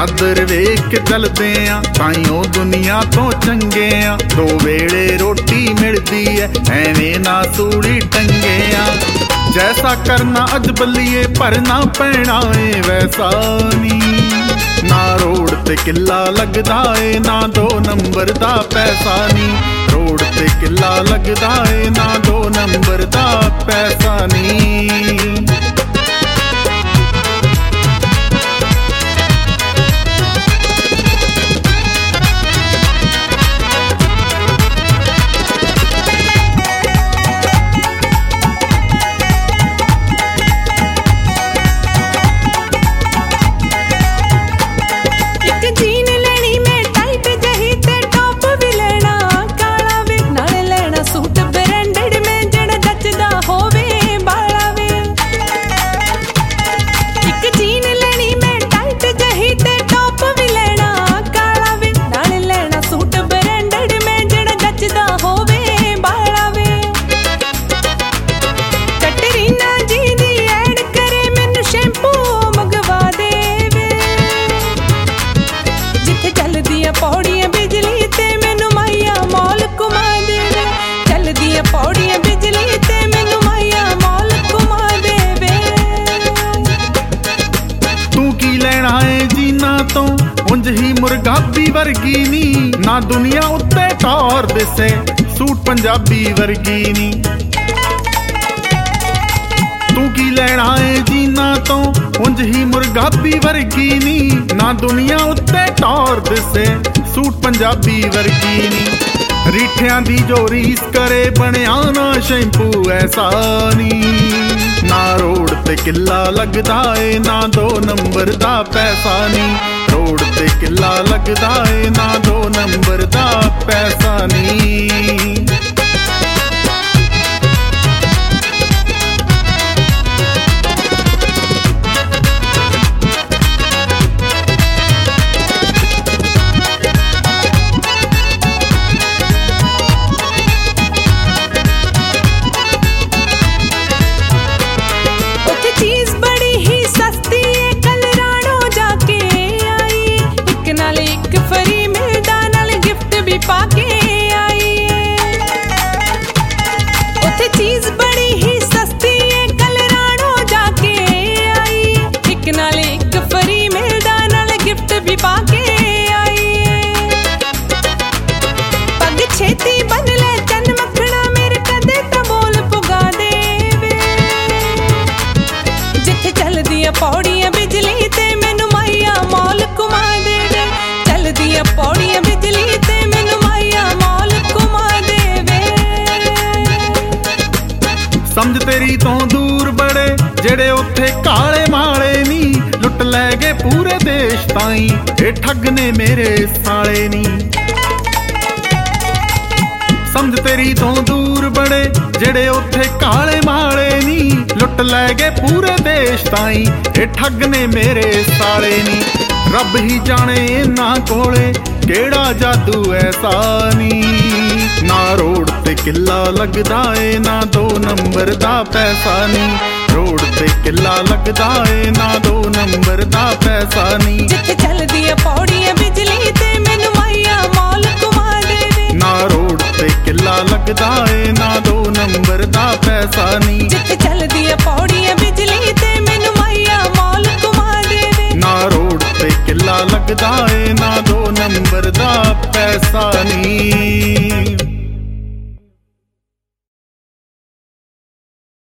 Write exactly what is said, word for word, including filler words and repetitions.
चादर वेख के चलदे आ ताइयों दुनिया तो चंगे आ। दो वेले रोटी मिलदी है एवें ना सूड़ी टंगे आ। जैसा करना अज बल्लिए पर ना पैना है वैसा नी। ना रोड ते किला लगदा है ना दो नंबर दा पैसा नी। रोड ते किला लगदा है ना दो नंबर दा पैसा नी। उंज ही मुर्गाबी वर्गी नी। ना दुनिया उत्ते टौर दिसे सूट पंजाबी वर्गी नी। तू की लेना है जीना तो उंज ही मुर्गाबी वर्गी नी। ना दुनिया उत्ते टौर दिसे सूट पंजाबी वर्गी नी। रीठियां दी जो रीस करे बनिया ना शैंपू ऐसा नी। ना रोड ते किला लगदा है ना दो नंबर दा पैसा नी। रोड ते किला लगदा है ना दो नंबर दा पैसा नी। पौड़ियां बिजली ते मैनू माइया मौल घुमा देवे। चलदियां पौड़ियां बिजली ते मैनू माइया मौल घुमा देवे। समझ तेरी तो दूर बड़े जेड़े उत्थे काले माले नी। लुट लै गए पूरे देश ताई ए ठग ने मेरे साले नी। समझ तेरी तो दूर बड़े जेड़े उत्थे काले माले नी। लुट लै गए पूरे देश ताई ए ठग ने मेरे साले नी। रब ही जाने इन्हां कोले केड़ा जादू ऐसा नी। ना रोड ते किला लगदा है ना दो नंबर दा पैसा नी। रोड ते किला लगदा है ना दो